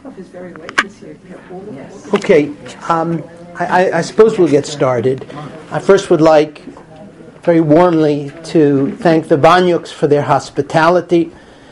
It's very late this year. Okay, I suppose we'll get started. I first would like very warmly to thank the Banyuks for their hospitality,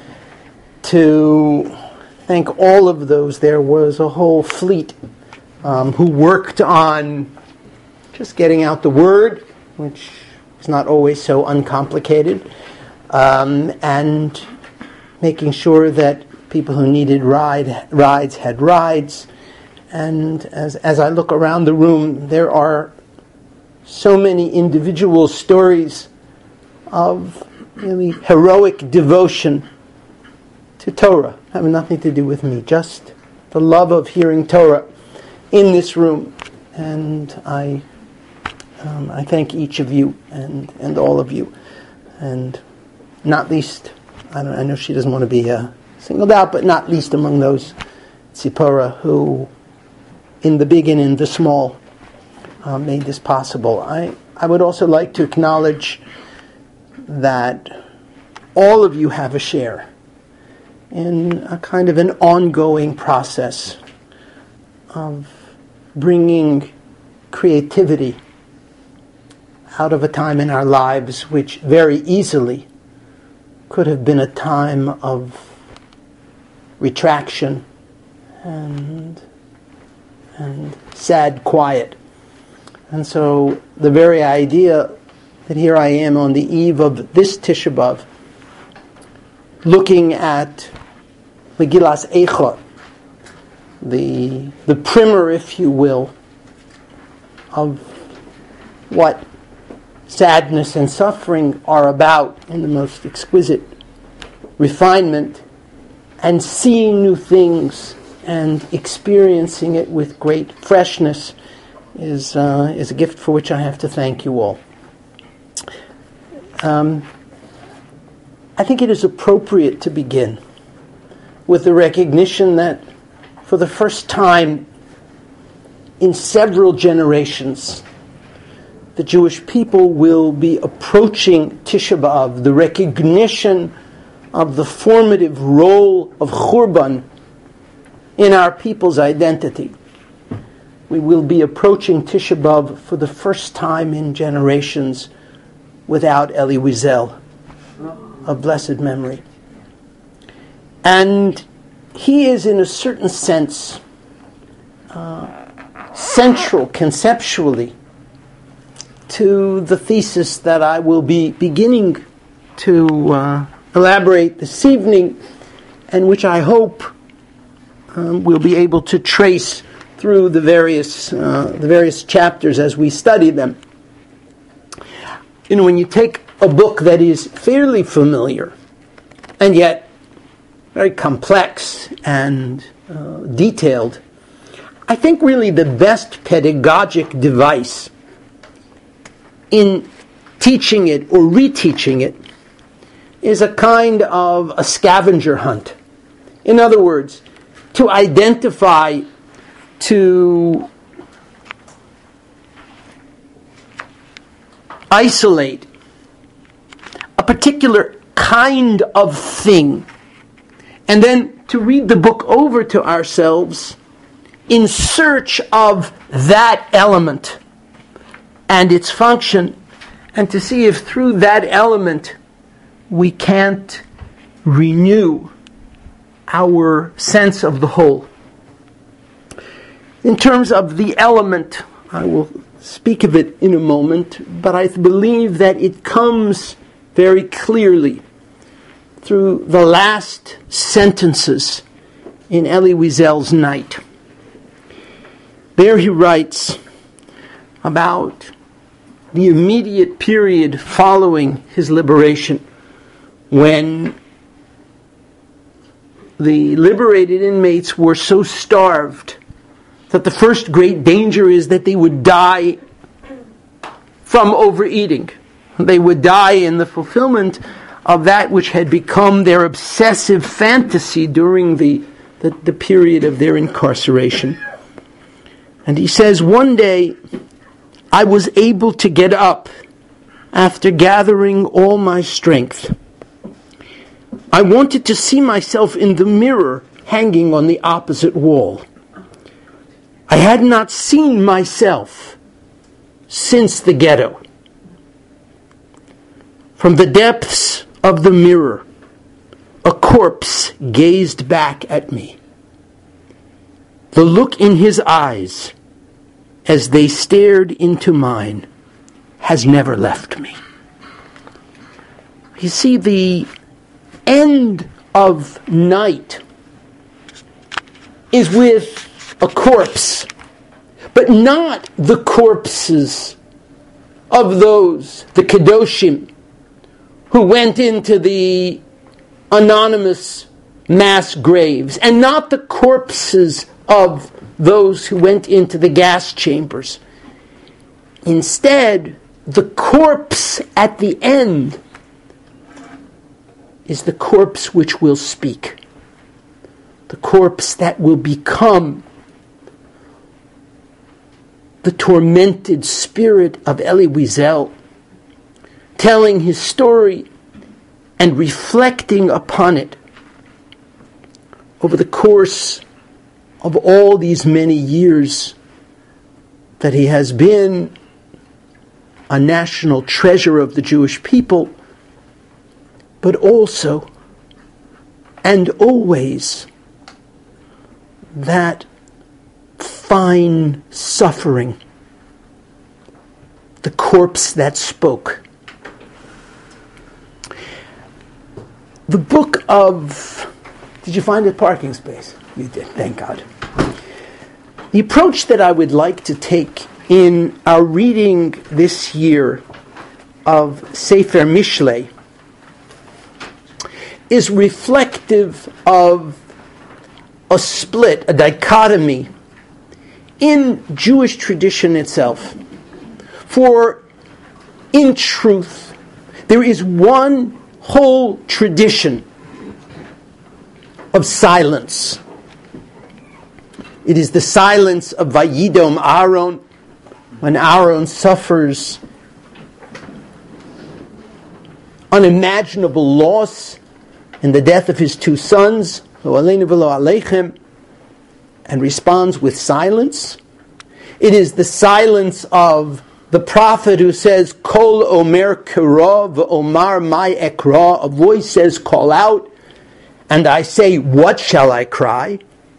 to thank all of those. There was a whole fleet who worked on just getting out the word, which is not always so uncomplicated, and making sure that people who needed rides had rides. And as I look around the room, there are so many individual stories of really heroic devotion to Torah, having nothing to do with me, just the love of hearing Torah in this room. And I thank each of you and all of you, and not least, I know she doesn't want to be singled out, but not least among those Tzipora who, in the big and in the small, made this possible. I would also like to acknowledge that all of you have a share in a kind of an ongoing process of bringing creativity out of a time in our lives which very easily could have been a time of retraction and sad quiet. And so the very idea that here I am on the eve of this Tisha B'Av, looking at Megillas Eicha, the primer, if you will, of what sadness and suffering are about in the most exquisite refinement, and seeing new things and experiencing it with great freshness is a gift for which I have to thank you all. I think it is appropriate to begin with the recognition that for the first time in several generations, the Jewish people will be approaching Tisha B'Av, the recognition of the formative role of Churban in our people's identity. We will be approaching Tisha B'Av for the first time in generations without Elie Wiesel, of blessed memory. And he is, in a certain sense, central conceptually to the thesis that I will be beginning to elaborate this evening, and which I hope we'll be able to trace through the various chapters as we study them. You know, when you take a book that is fairly familiar and yet very complex and detailed, I think really the best pedagogic device in teaching it or reteaching it is a kind of a scavenger hunt. In other words, to identify, to isolate a particular kind of thing, and then to read the book over to ourselves in search of that element and its function, and to see if through that element we can't renew our sense of the whole. In terms of the element, I will speak of it in a moment, but I believe that it comes very clearly through the last sentences in Elie Wiesel's Night. There he writes about the immediate period following his liberation, when the liberated inmates were so starved that the first great danger is that they would die from overeating. They would die in the fulfillment of that which had become their obsessive fantasy during the period of their incarceration. And he says, one day I was able to get up after gathering all my strength. I wanted to see myself in the mirror hanging on the opposite wall. I had not seen myself since the ghetto. From the depths of the mirror, a corpse gazed back at me. The look in his eyes as they stared into mine has never left me. You see, the end of night is with a corpse, but not the corpses of those, the Kedoshim, who went into the anonymous mass graves, and not the corpses of those who went into the gas chambers. Instead, the corpse at the end is the corpse which will speak. The corpse that will become the tormented spirit of Elie Wiesel, telling his story and reflecting upon it over the course of all these many years that he has been a national treasure of the Jewish people, but also and always that fine suffering, the corpse that spoke. The book of... Did you find a parking space? You did, thank God. The approach that I would like to take in our reading this year of Sefer Mishlei is reflective of a split, a dichotomy in Jewish tradition itself. For in truth, there is one whole tradition of silence. It is the silence of Vayidom Aaron, when Aaron suffers unimaginable loss in the death of his two sons, and responds with silence. It is the silence of the prophet who says, Kol Omer Kira v'Omar Mai Ekra, a voice says, call out, and I say, what shall I cry?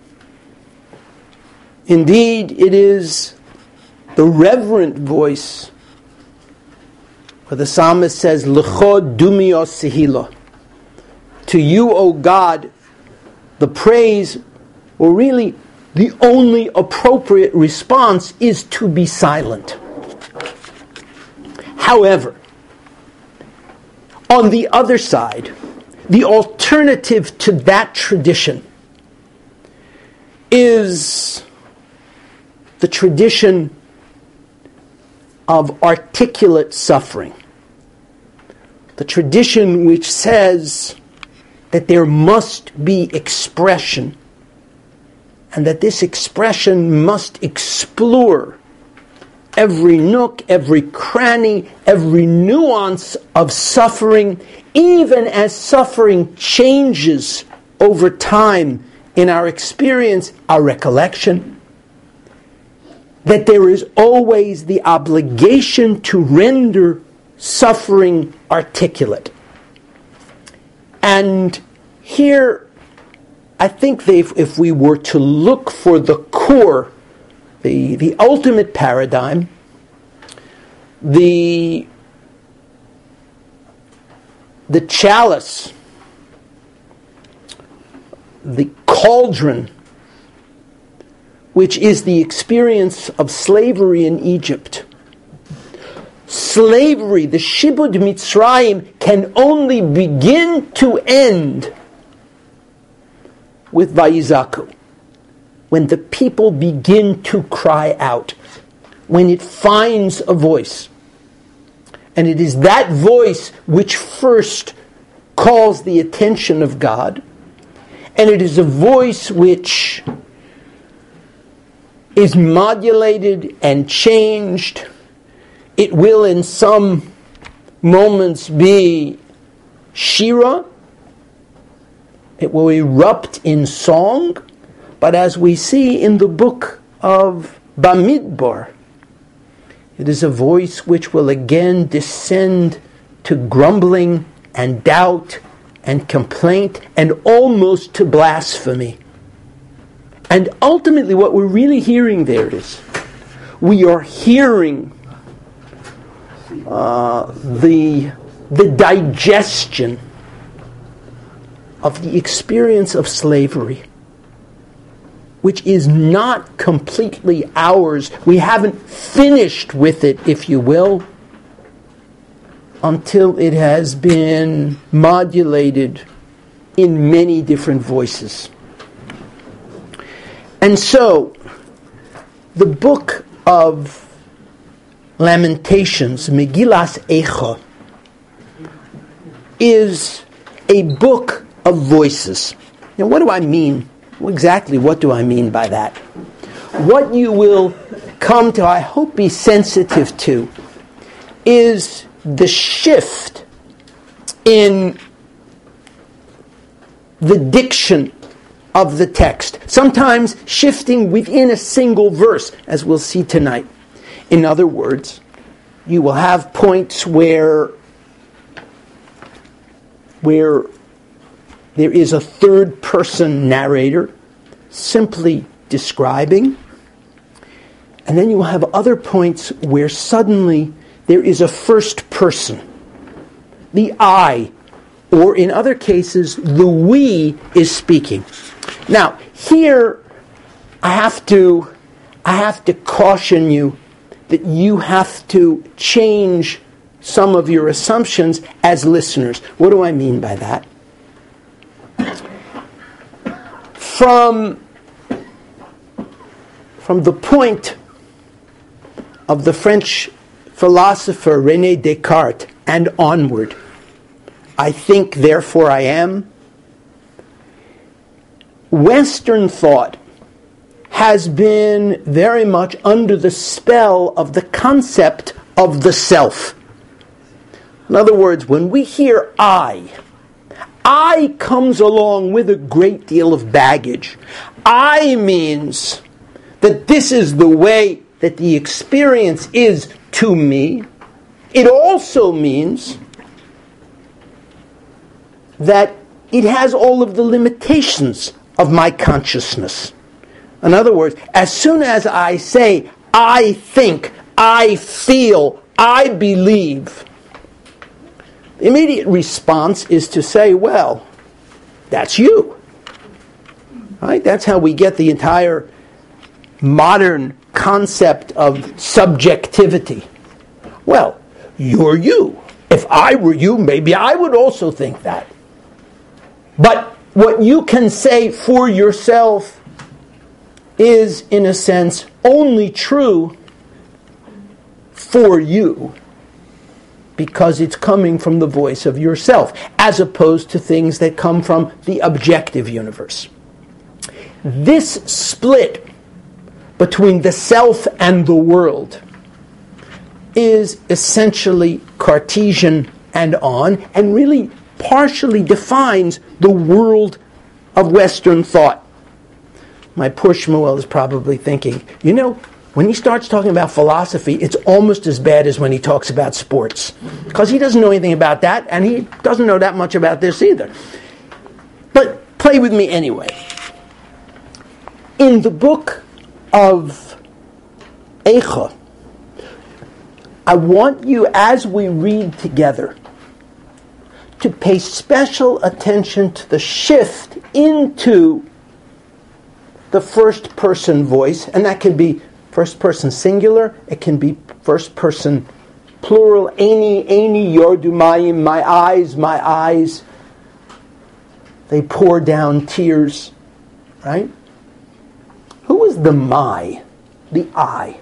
Indeed, it is the reverent voice where the psalmist says, L'cho dumio sehila. To you, O God, the praise, or really the only appropriate response, is to be silent. However, on the other side, the alternative to that tradition is the tradition of articulate suffering. The tradition which says that there must be expression, and that this expression must explore every nook, every cranny, every nuance of suffering, even as suffering changes over time in our experience, our recollection, that there is always the obligation to render suffering articulate. And here, I think if we were to look for the core, the ultimate paradigm, the chalice, the cauldron, which is the experience of slavery in Egypt. Slavery, the Shibud Mitzrayim, can only begin to end with Vayizaku, when the people begin to cry out, when it finds a voice. And it is that voice which first calls the attention of God, and it is a voice which is modulated and changed. It will in some moments be Shira, It will erupt in song, but as we see in the book of Bamidbar, it is a voice which will again descend to grumbling and doubt and complaint and almost to blasphemy. And ultimately what we're really hearing there is, we are hearing the digestion of the experience of slavery, which is not completely ours. We haven't finished with it, if you will, until it has been modulated in many different voices. And so, the book of Lamentations, Megillas Eicha, is a book of voices. Now, what do I mean? Exactly what do I mean by that? What you will come to, I hope, be sensitive to, is the shift in the diction of the text, sometimes shifting within a single verse, as we'll see tonight. In other words, you will have points where there is a third-person narrator simply describing, and then you will have other points where suddenly there is a first person, the I, or in other cases, the we is speaking. Now, here I have to caution you that you have to change some of your assumptions as listeners. What do I mean by that? From the point of the French philosopher René Descartes and onward, I think, therefore I am, Western thought has been very much under the spell of the concept of the self. In other words, when we hear I comes along with a great deal of baggage. I means that this is the way that the experience is to me. It also means that it has all of the limitations of my consciousness. In other words, as soon as I say, I think, I feel, I believe, the immediate response is to say, well, that's you. Right? That's how we get the entire modern concept of subjectivity. Well, you're you. If I were you, maybe I would also think that. But what you can say for yourself is, in a sense, only true for you, because it's coming from the voice of yourself, as opposed to things that come from the objective universe. This split between the self and the world is essentially Cartesian and really partially defines the world of Western thought. My poor Shmuel is probably thinking, when he starts talking about philosophy, it's almost as bad as when he talks about sports. Because he doesn't know anything about that, and he doesn't know that much about this either. But play with me anyway. In the book of Eicha, I want you, as we read together, to pay special attention to the shift into the first person voice, and that can be first person singular, it can be first person plural, Eini yordu mayim, my eyes, they pour down tears, right? Who is the I?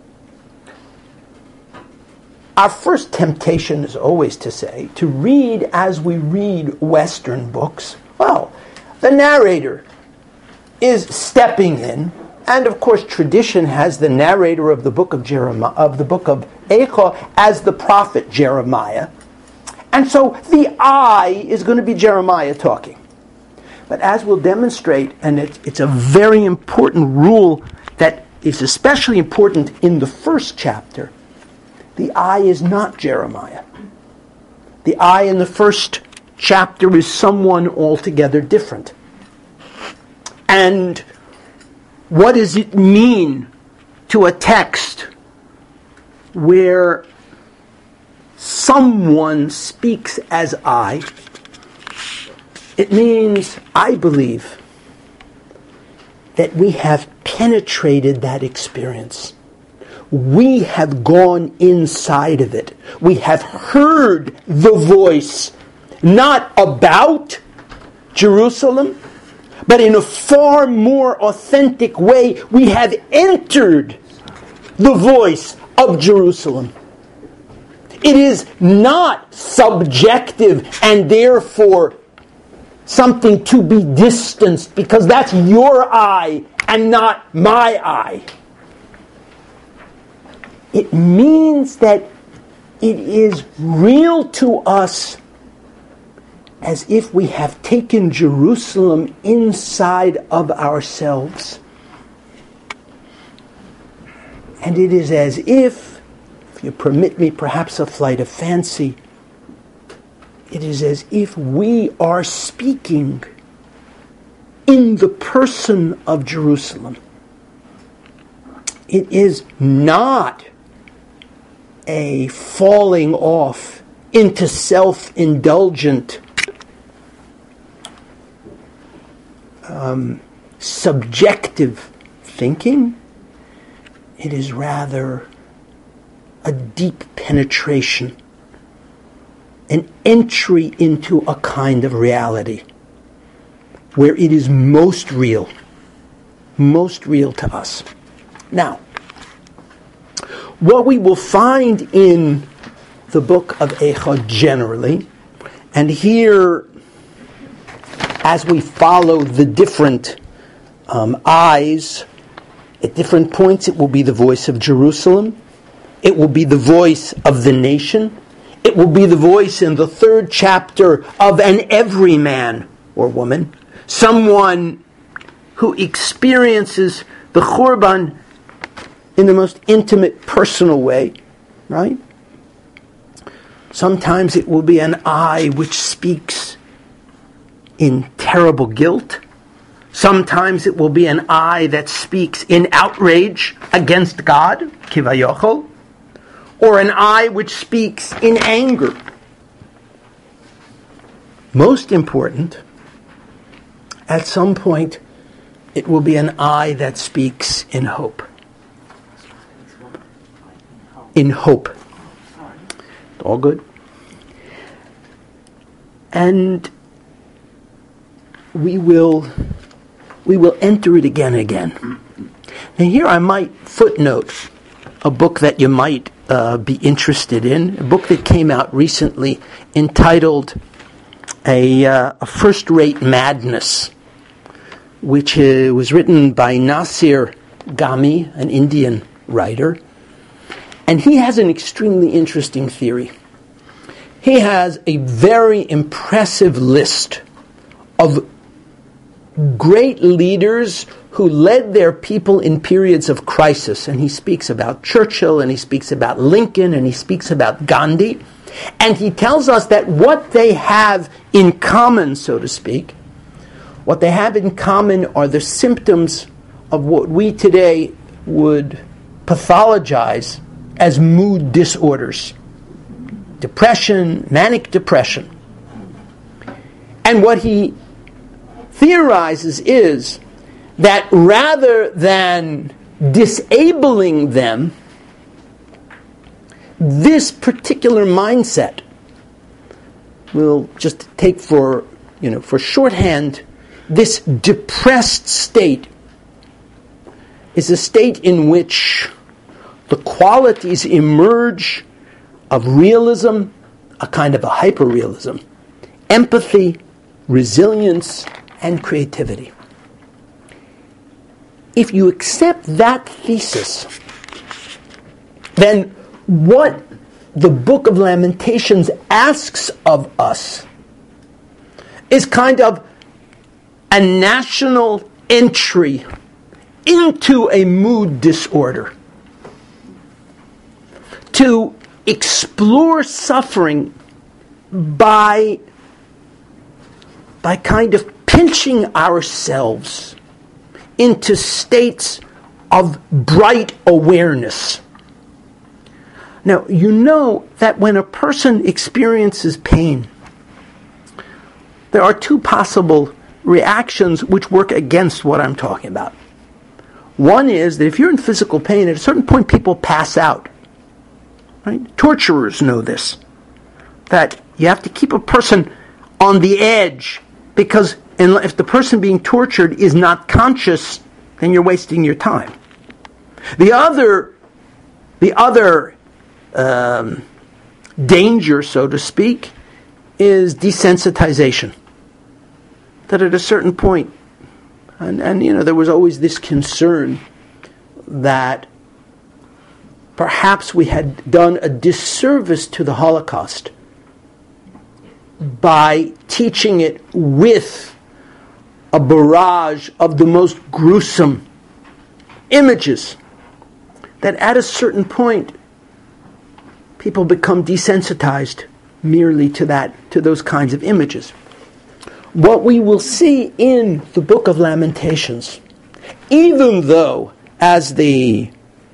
Our first temptation is always to read as we read Western books. Well, the narrator is stepping in, and of course tradition has the narrator of the book of Eicha as the prophet Jeremiah. And so the I is going to be Jeremiah talking. But as we'll demonstrate, and it's a very important rule that is especially important in the first chapter, the I is not Jeremiah. The I in the first chapter is someone altogether different. And what does it mean to a text where someone speaks as I? It means, I believe, that we have penetrated that experience. We have gone inside of it. We have heard the voice, not about Jerusalem, but in a far more authentic way, we have entered the voice of Jerusalem. It is not subjective and therefore something to be distanced, because that's your I and not my I. It means that it is real to us as if we have taken Jerusalem inside of ourselves. And it is as if you permit me perhaps a flight of fancy, it is as if we are speaking in the person of Jerusalem. It is not a falling off into self-indulgent subjective thinking. It is rather a deep penetration, an entry into a kind of reality where it is most real to us. Now, what we will find in the book of Eicha generally, and here as we follow the different eyes, at different points it will be the voice of Jerusalem, it will be the voice of the nation, it will be the voice in the third chapter of an everyman or woman, someone who experiences the Churban in the most intimate, personal way, right? Sometimes it will be an I which speaks in terrible guilt. Sometimes it will be an I that speaks in outrage against God, kivayochol, or an I which speaks in anger. Most important, at some point, it will be an I that speaks in hope. In hope. All good? And we will enter it again and again. Now here I might footnote a book that you might be interested in, a book that came out recently entitled A First-Rate Madness, which was written by Nasir Gami, an Indian writer. And he has an extremely interesting theory. He has a very impressive list of great leaders who led their people in periods of crisis. And he speaks about Churchill, and he speaks about Lincoln, and he speaks about Gandhi. And he tells us that what they have in common, so to speak, what they have in common are the symptoms of what we today would pathologize as mood disorders. Depression, manic depression. And what he theorizes is that rather than disabling them, this particular mindset will just take for shorthand, this depressed state is a state in which the qualities emerge of realism, a kind of a hyperrealism, empathy, resilience, and creativity. If you accept that thesis, then what the Book of Lamentations asks of us is kind of a national entry into a mood disorder, to explore suffering by kind of pinching ourselves into states of bright awareness. Now, you know that when a person experiences pain, there are two possible reactions which work against what I'm talking about. One is that if you're in physical pain, at a certain point people pass out. Right? Torturers know this. That you have to keep a person on the edge, because if the person being tortured is not conscious, then you're wasting your time. The other danger, so to speak, is desensitization. That at a certain point, and there was always this concern that perhaps we had done a disservice to the Holocaust by teaching it with a barrage of the most gruesome images, that at a certain point people become desensitized merely to those kinds of images. What we will see in the Book of Lamentations, even though, as the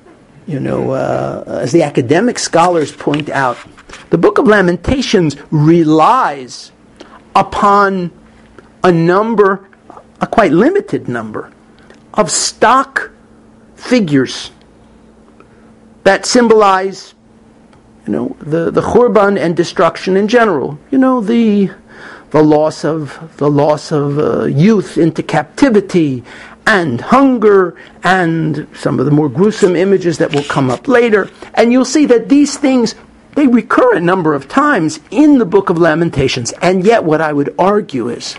academic scholars point out, the Book of Lamentations relies upon a quite limited number, of stock figures that symbolize, the Churban and destruction in general. The loss of youth into captivity, and hunger, and some of the more gruesome images that will come up later. And you'll see that these things, they recur a number of times in the Book of Lamentations. And yet what I would argue is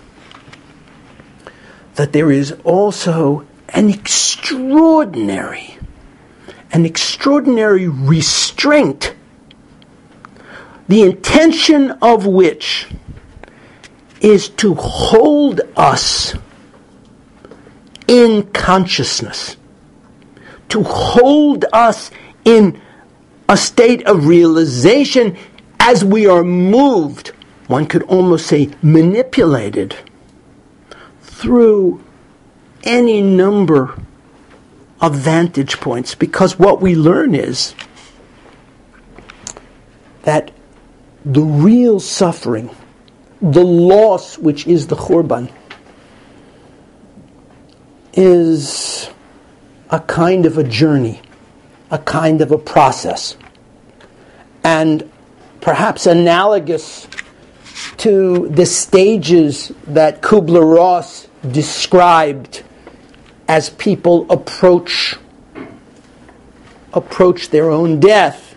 that there is also an extraordinary restraint, the intention of which is to hold us in consciousness, to hold us in a state of realization as we are moved, one could almost say manipulated, through any number of vantage points. Because what we learn is that the real suffering, the loss which is the Churban, is a kind of a journey, a kind of a process, and perhaps analogous to the stages that Kubler-Ross described as people approach their own death.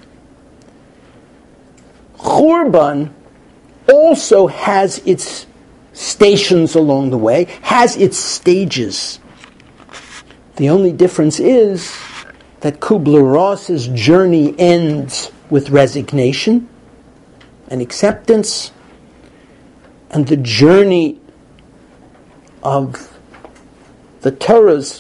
Churban also has its stations along the way, has its stages. The only difference is that Kubler-Ross's journey ends with resignation and acceptance, and the journey of the Torah's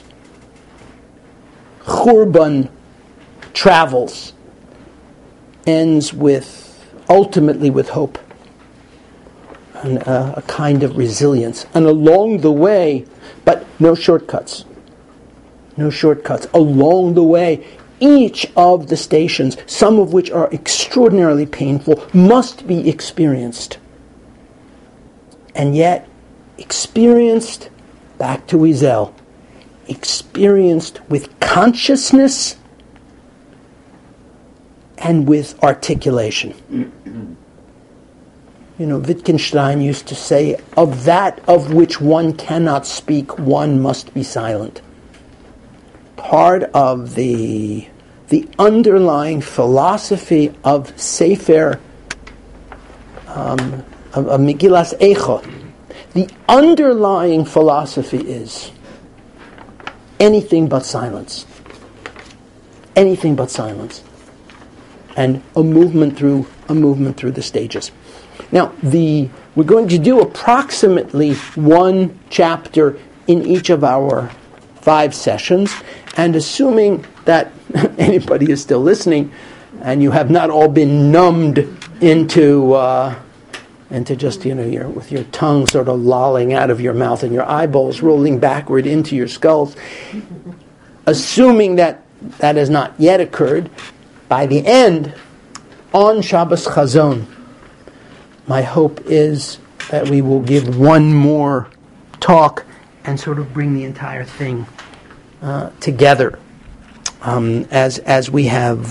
Churban travels ends ultimately with hope and a kind of resilience. And along the way, but no shortcuts. No shortcuts. Along the way, each of the stations, some of which are extraordinarily painful, must be experienced. And yet, experienced, back to Wiesel, experienced with consciousness and with articulation. Wittgenstein used to say, of that of which one cannot speak, one must be silent. Part of the underlying philosophy of Sefer, of Megillas Eicha, the underlying philosophy is anything but silence. Anything but silence. And a movement through the stages. Now, the We're going to do approximately one chapter in each of our 5 sessions, and assuming that anybody is still listening, and you have not all been numbed into just, with your tongue sort of lolling out of your mouth and your eyeballs rolling backward into your skulls, assuming that that has not yet occurred, by the end, on Shabbos Chazon, my hope is that we will give one more talk and sort of bring the entire thing together as we have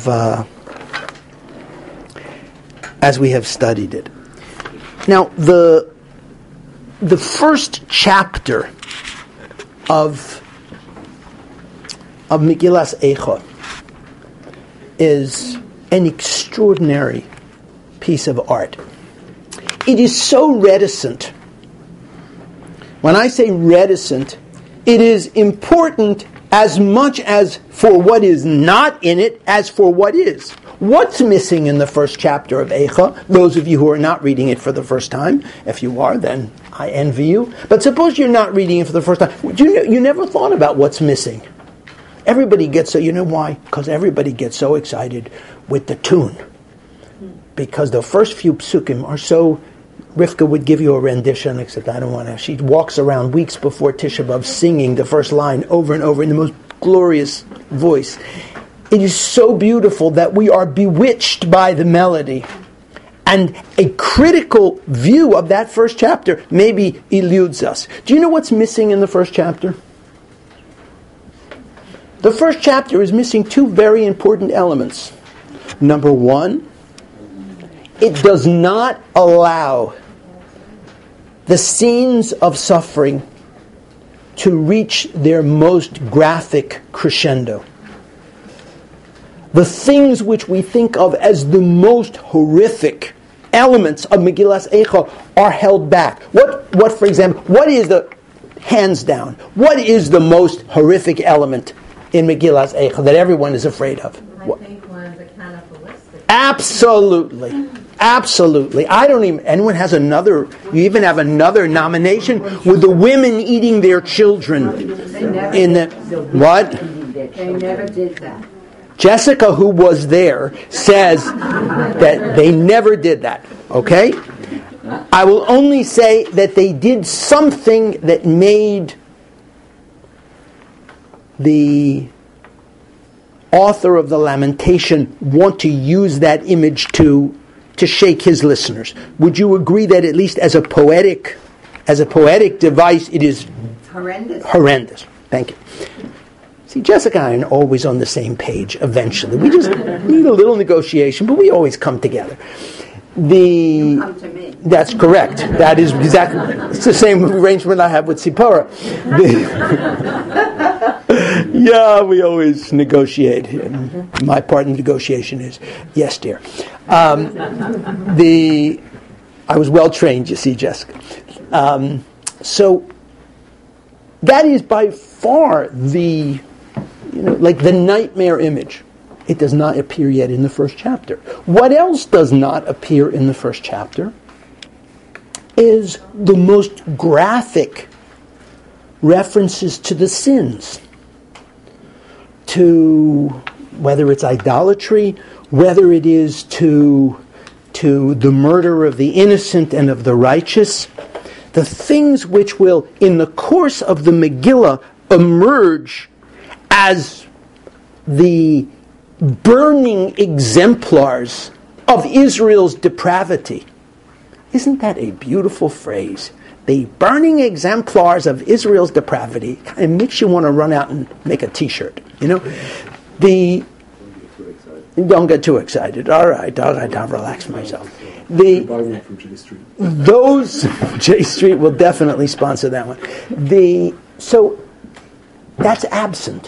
studied it. Now, the first chapter of Megillas Eicha is an extraordinary piece of art. It is so reticent. When I say reticent, it is important as much as for what is not in it as for what is. What's missing in the first chapter of Eicha? Those of you who are not reading it for the first time, if you are, then I envy you. But suppose you're not reading it for the first time. You never thought about what's missing. Everybody gets so, you know why? Because everybody gets so excited with the tune. Because the first few psukim are so... Rivka would give you a rendition, except I don't want to. She walks around weeks before Tisha B'Av singing the first line over and over in the most glorious voice. It is so beautiful that we are bewitched by the melody. And a critical view of that first chapter maybe eludes us. Do you know what's missing in the first chapter? The first chapter is missing 2 very important elements. Number 1, it does not allow the scenes of suffering to reach their most graphic crescendo. The things which we think of as the most horrific elements of Megillas Eicha are held back. What, for example, what is hands down, what is the most horrific element in Megillas Eicha that everyone is afraid of? I think one's a cannibalistic. Absolutely. Absolutely. Anyone has another, you even have another nomination with the women eating their children. What? They never did that. Jessica, who was there, says that they never did that. Okay? I will only say that they did something that made the author of the Lamentation want to use that image to shake his listeners. Would you agree that at least as a poetic device, it is horrendous? Horrendous. Thank you. See, Jessica and I are always on the same page eventually. We just need a little negotiation, but we always come together. You come to me. That's correct. That is exactly. It's the same arrangement I have with Sipora. Yeah, we always negotiate. My part in negotiation is yes, dear. I was well trained, you see, Jessica. So that is by far the nightmare image. It does not appear yet in the first chapter. What else does not appear in the first chapter is the most graphic references to the sins, to whether it's idolatry, whether it is to the murder of the innocent and of the righteous, the things which will, in the course of the Megillah, emerge as the burning exemplars of Israel's depravity. Isn't that a beautiful phrase? The burning exemplars of Israel's depravity. It makes you want to run out and make a T-shirt. Don't get too excited. All right, I'll relax myself. From J Street. Those J Street will definitely sponsor that one. So that's absent.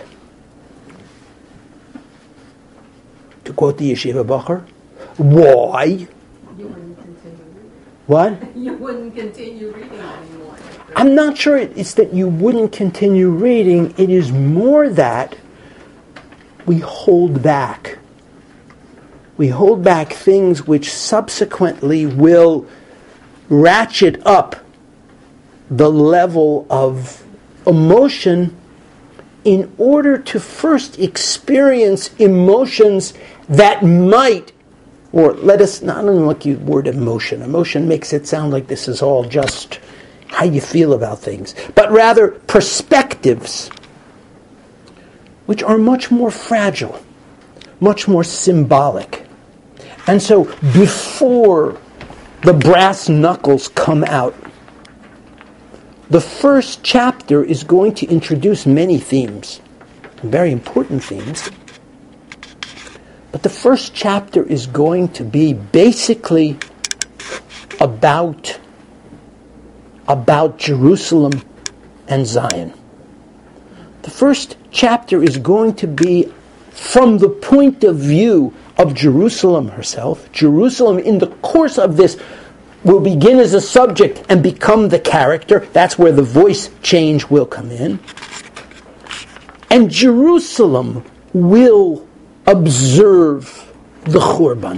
To quote the Yeshiva Bacher, why? You wouldn't continue reading. What? You wouldn't continue reading anymore. I'm not sure it's that you wouldn't continue reading. It is more that we hold back. We hold back things which subsequently will ratchet up the level of emotion in order to first experience emotions that might, or let us not like the word emotion. Emotion makes it sound like this is all just how you feel about things, but rather perspectives, which are much more fragile, much more symbolic. And so before the brass knuckles come out, the first chapter is going to introduce many themes, very important themes. But the first chapter is going to be basically about Jerusalem and Zion. The first chapter is going to be from the point of view of Jerusalem herself. Jerusalem, in the course of this, will begin as a subject and become the character. That's where the voice change will come in. And Jerusalem will observe the Churban.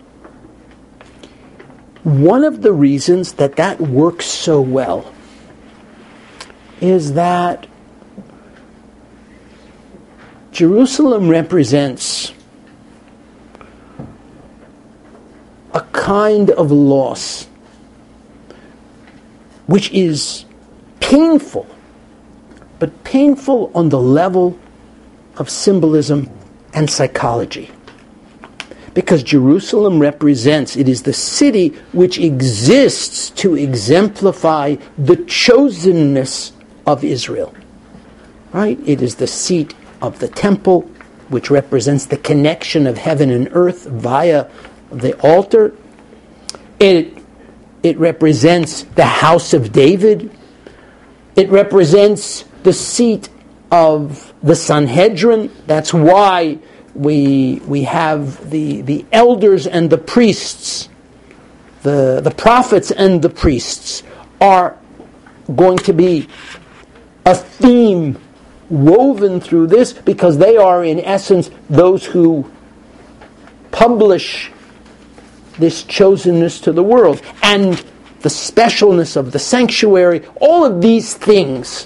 One of the reasons that works so well is that Jerusalem represents a kind of loss which is painful, but painful on the level of symbolism and psychology. Because Jerusalem represents, it is the city which exists to exemplify the chosenness of Israel. Right? It is the seat of the temple, which represents the connection of heaven and earth via the altar. It represents the house of David. It represents the seat of the Sanhedrin. That's why we have the elders and the priests, the prophets and the priests are going to be a theme woven through this, because they are in essence those who publish this chosenness to the world, and the specialness of the sanctuary. All of these things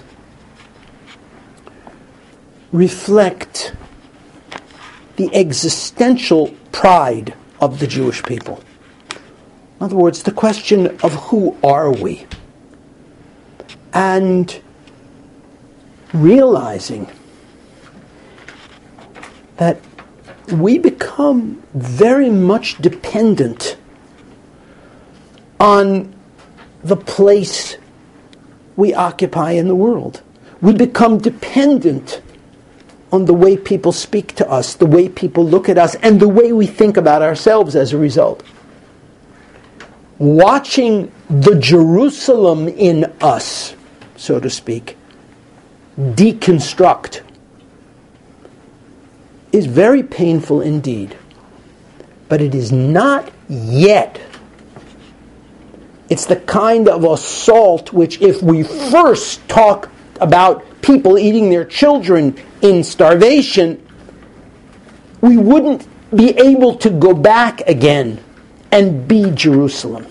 reflect the existential pride of the Jewish people. In other words, the question of who are we? And realizing that we become very much dependent on the place we occupy in the world. We become dependent on the way people speak to us, the way people look at us, and the way we think about ourselves as a result. Watching the Jerusalem in us, so to speak, deconstruct is very painful indeed. But it is not yet. It's the kind of assault which, if we first talk about people eating their children in starvation, we wouldn't be able to go back again and be Jerusalem.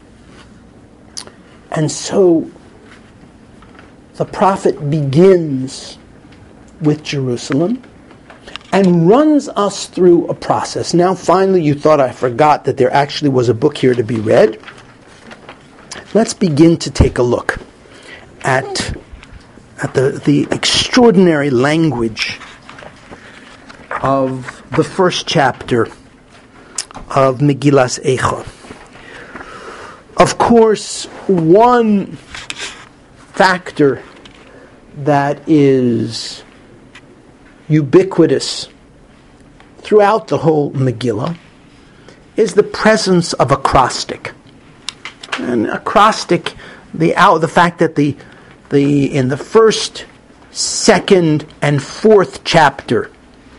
And so the prophet begins with Jerusalem and runs us through a process. Now finally you thought I forgot that there actually was a book here to be read. Let's begin to take a look at the extraordinary language of the first chapter of Megillas Eicha. Of course, one factor that is ubiquitous throughout the whole Megillah is the presence of acrostic. An acrostic, the fact that the in the first, second, and fourth chapter,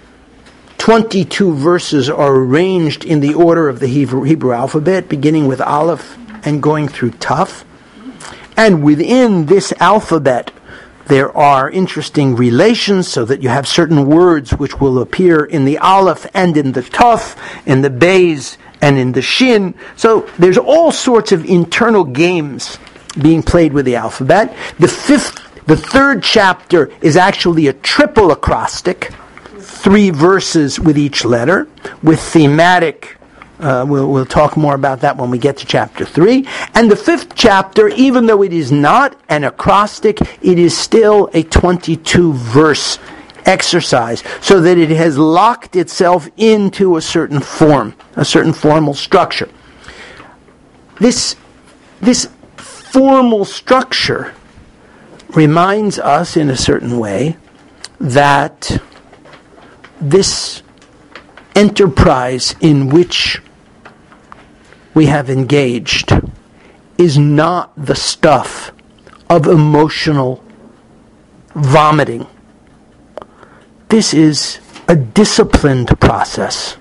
22 verses are arranged in the order of the Hebrew alphabet, beginning with Aleph and going through Taf. And within this alphabet, there are interesting relations, so that you have certain words which will appear in the Aleph and in the Taf, in the Beis and in the shin. So there's all sorts of internal games being played with the alphabet. The third chapter is actually a triple acrostic, 3 verses with each letter, with thematic. We'll talk more about that when we get to chapter 3. And the 5th chapter, even though it is not an acrostic, it is still a 22-verse exercise, so that it has locked itself into a certain form, a certain formal structure. This formal structure reminds us in a certain way that this enterprise in which we have engaged is not the stuff of emotional vomiting. This is a disciplined process,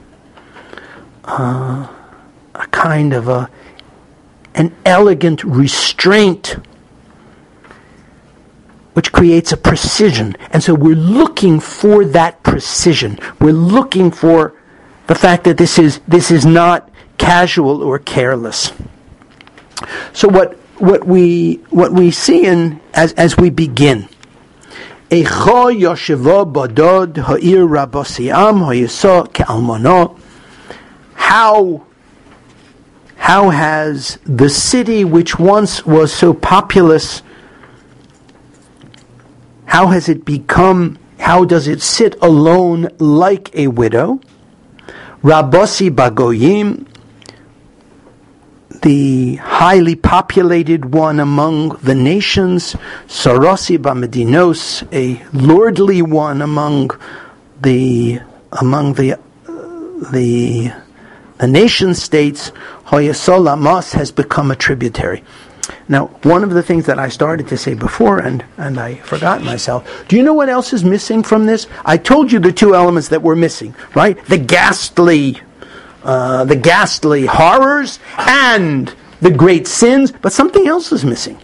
a kind of an elegant restraint which creates a precision. And so we're looking for that precision. We're looking for the fact that this is not casual or careless. So what we see as we begin, how has the city which once was so populous, how has it become, how does it sit alone like a widow? Rabosi Bagoyim, the highly populated one among the nations, Sarosi Bamedinos, a lordly one among the nation states, Hoyesol Amos has become a tributary. Now, one of the things that I started to say before, and I forgot myself, do you know what else is missing from this? I told you the 2 elements that were missing, right? The ghastly horrors and the great sins, but something else is missing.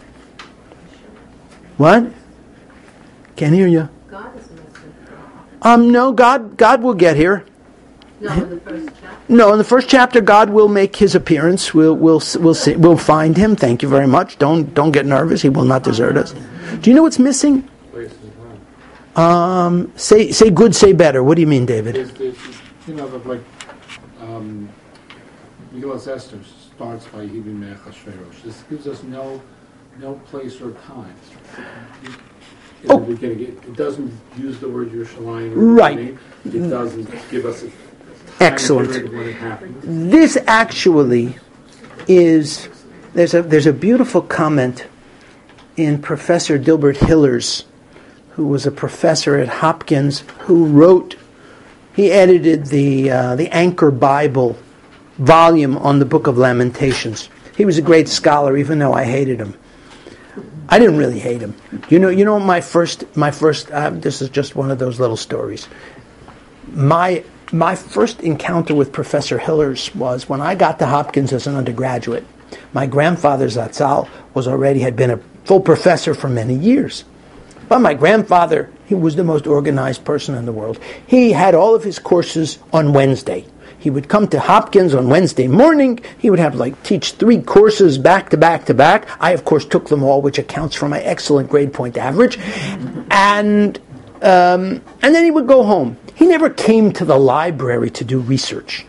What? Can't hear you. God is missing. No, God will get here. No, in the first chapter. No, in the first chapter, God will make His appearance. We'll see. We'll find Him. Thank you very much. Don't get nervous. He will not desert us. Do you know what's missing? Say good, say better. What do you mean, David? Megillas Esther starts by Hebrew Achashverosh. This gives us no place or time. In the beginning, it doesn't use the word Yerushalayim. Right. It doesn't give us a time excellent period when it happens. This actually is, there's a beautiful comment in Professor Dilbert Hiller's, who was a professor at Hopkins, he edited the Anchor Bible volume on the Book of Lamentations. He was a great scholar, even though I hated him. I didn't really hate him. You know, my first. This is just one of those little stories. My first encounter with Professor Hillers was when I got to Hopkins as an undergraduate. My grandfather Zatzal had been a full professor for many years. But my grandfather, he was the most organized person in the world. He had all of his courses on Wednesday. He would come to Hopkins on Wednesday morning. He would have teach 3 courses back to back to back. I, of course, took them all, which accounts for my excellent grade point average. And then he would go home. He never came to the library to do research.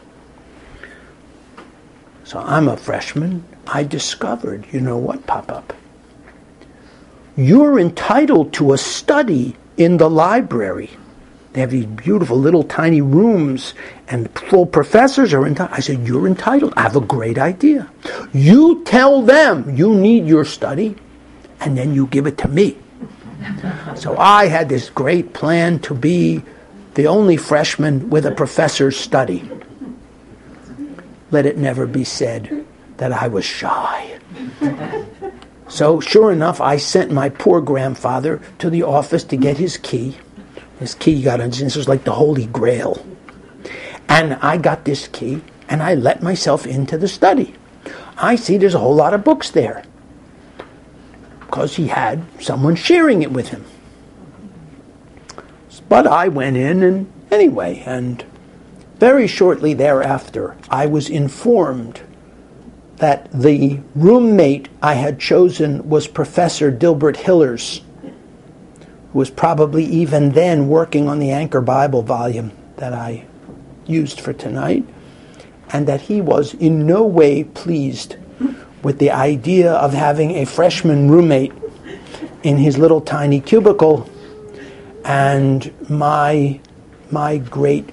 So I'm a freshman. I discovered, you know what, Pop-Up? You're entitled to a study in the library. They have these beautiful little tiny rooms, and full professors are entitled. I said, you're entitled. I have a great idea. You tell them you need your study, and then you give it to me. So I had this great plan to be the only freshman with a professor's study. Let it never be said that I was shy. So sure enough, I sent my poor grandfather to the office to get his key. His key got on, this was like the Holy Grail. And I got this key, and I let myself into the study. I see there's a whole lot of books there, because he had someone sharing it with him. But I went in, and Very shortly thereafter, I was informed that the roommate I had chosen was Professor Dilbert Hillers, who was probably even then working on the Anchor Bible volume that I used for tonight, and that he was in no way pleased with the idea of having a freshman roommate in his little tiny cubicle, and my great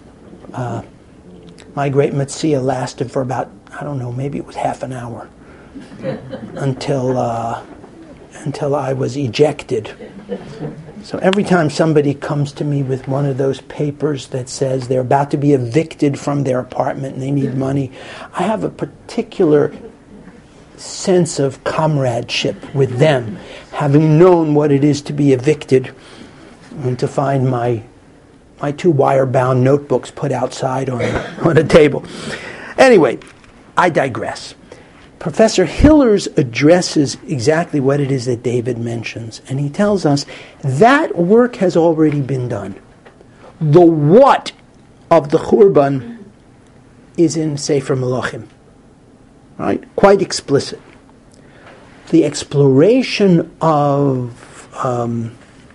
Metzia lasted for about, I don't know, maybe it was half an hour until I was ejected. So every time somebody comes to me with one of those papers that says they're about to be evicted from their apartment and they need money, I have a particular sense of comradeship with them, having known what it is to be evicted and to find my two wire-bound notebooks put outside on a table. Anyway, I digress. Professor Hillers addresses exactly what it is that David mentions, and he tells us that work has already been done. The what of the Churban is in Sefer Melachim, right? Quite explicit. The exploration of the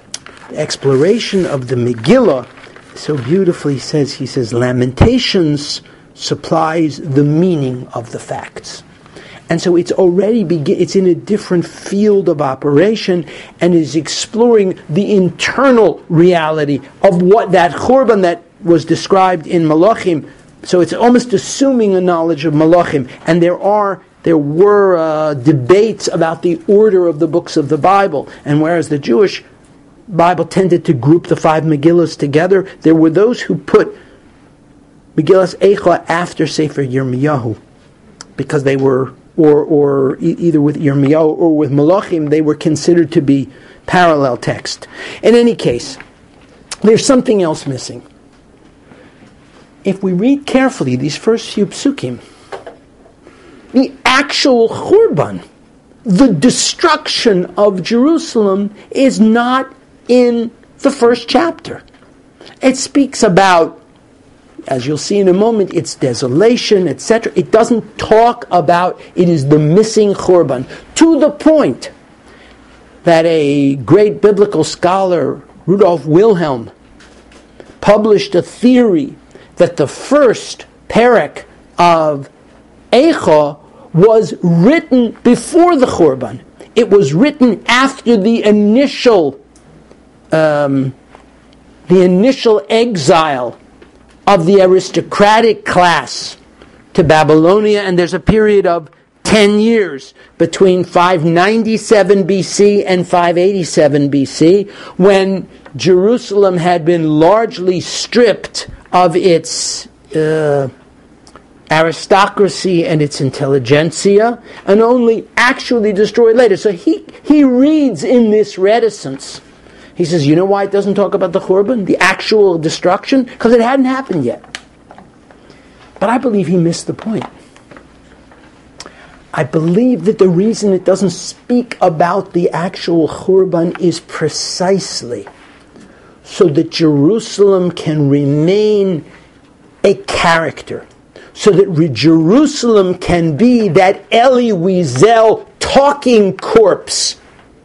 Megillah so beautifully says, he says, Lamentations supplies the meaning of the facts. And so it's already it's in a different field of operation and is exploring the internal reality of what that Churban that was described in Malachim. So it's almost assuming a knowledge of Malachim. And there were debates about the order of the books of the Bible. And whereas the Jewish Bible tended to group the 5 Megillas together, there were those who put Megillas Eicha after Sefer Yirmiyahu, because they were, or either with Yirmiyahu or with Malachim, they were considered to be parallel text. In any case, there's something else missing. If we read carefully these first few psukim, the actual Churban, the destruction of Jerusalem, is not in the first chapter. It speaks about, as you'll see in a moment, its desolation, etc. It doesn't talk about it is the missing Churban, to the point that a great biblical scholar, Rudolf Wilhelm, published a theory that the first perek of Eicha was written before the Churban. It was written after the initial exile of the aristocratic class to Babylonia, and there's a period of 10 years between 597 BC and 587 BC, when Jerusalem had been largely stripped of its aristocracy and its intelligentsia, and only actually destroyed later. So he reads in this reticence. He says, you know why it doesn't talk about the Churban, the actual destruction? Because it hadn't happened yet. But I believe he missed the point. I believe that the reason it doesn't speak about the actual Churban is precisely so that Jerusalem can remain a character, so that Jerusalem can be that Elie Wiesel talking corpse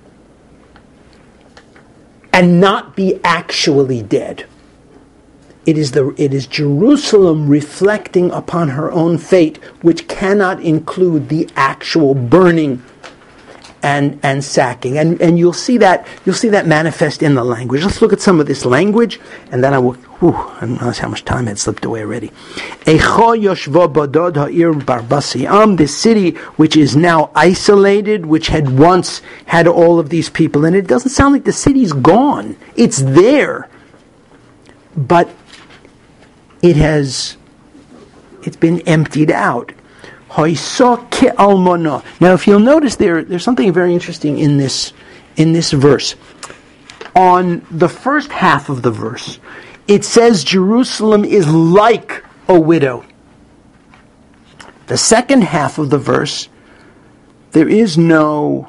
and not be actually dead. It is Jerusalem reflecting upon her own fate, which cannot include the actual burning and sacking. And you'll see that manifest in the language. Let's look at some of this language, and then I don't know how much time had slipped away already. Eicha yoshva badod ha'ir barbasiam, this city which is now isolated, which had once had all of these people, and it doesn't sound like the city's gone. It's there, but it's been emptied out. Now, if you'll notice, there's something very interesting in this verse. On the first half of the verse, it says Jerusalem is like a widow. The second half of the verse, there's no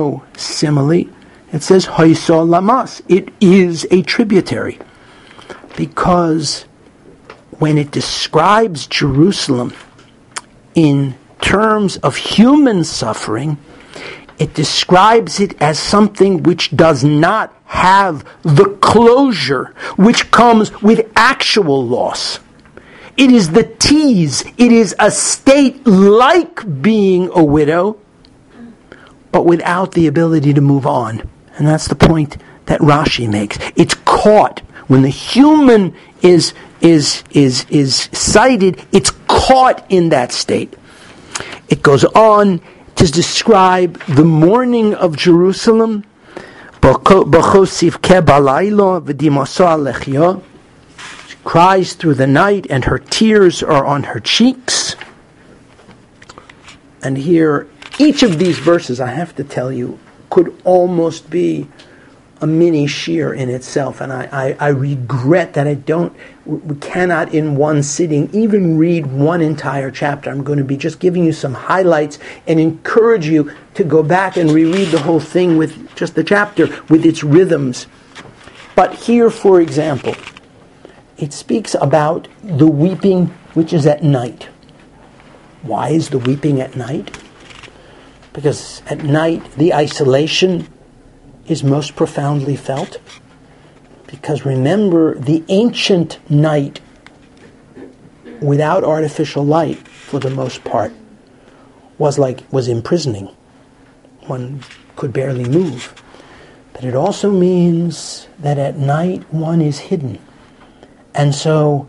simile. It says Haisa Lamas. It is a tributary. because when it describes Jerusalem in terms of human suffering, it describes it as something which does not have the closure which comes with actual loss. It is the tease. It is a state like being a widow, but without the ability to move on. And that's the point that Rashi makes. It's caught. When the human is cited, it's caught in that state. It goes on to describe the mourning of Jerusalem. She cries through the night, and her tears are on her cheeks. And here, each of these verses, I have to tell you, could almost be a mini shir in itself, and I regret that we cannot in one sitting even read one entire chapter. I'm going to be just giving you some highlights and encourage you to go back and reread the whole thing with just the chapter, with its rhythms. But here, for example, it speaks about the weeping which is at night. Why is the weeping at night? Because at night the isolation is most profoundly felt. Because remember, the ancient night without artificial light, for the most part, was imprisoning. One could barely move. But it also means that at night one is hidden. And so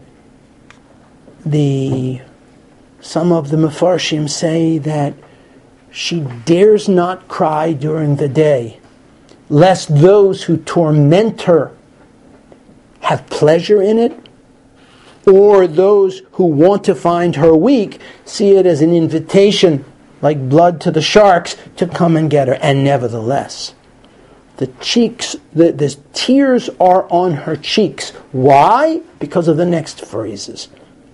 some of the Mefarshim say that she dares not cry during the day, lest those who torment her have pleasure in it, or those who want to find her weak see it as an invitation, like blood to the sharks, to come and get her. And nevertheless, the tears are on her cheeks. Why? Because of the next phrases.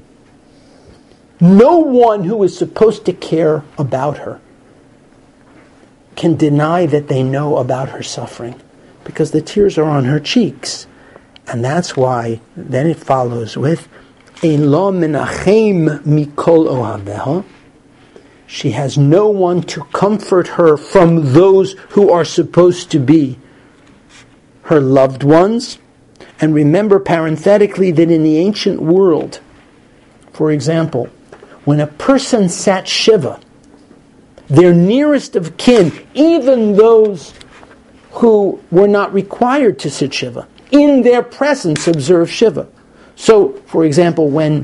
No one who is supposed to care about her can deny that they know about her suffering, because the tears are on her cheeks. And that's why then it follows with Ein lo menachem mikol ohaveha. She has no one to comfort her from those who are supposed to be her loved ones. And remember parenthetically that in the ancient world, for example, when a person sat Shiva, their nearest of kin, even those who were not required to sit Shiva, in their presence observe Shiva. So, for example, when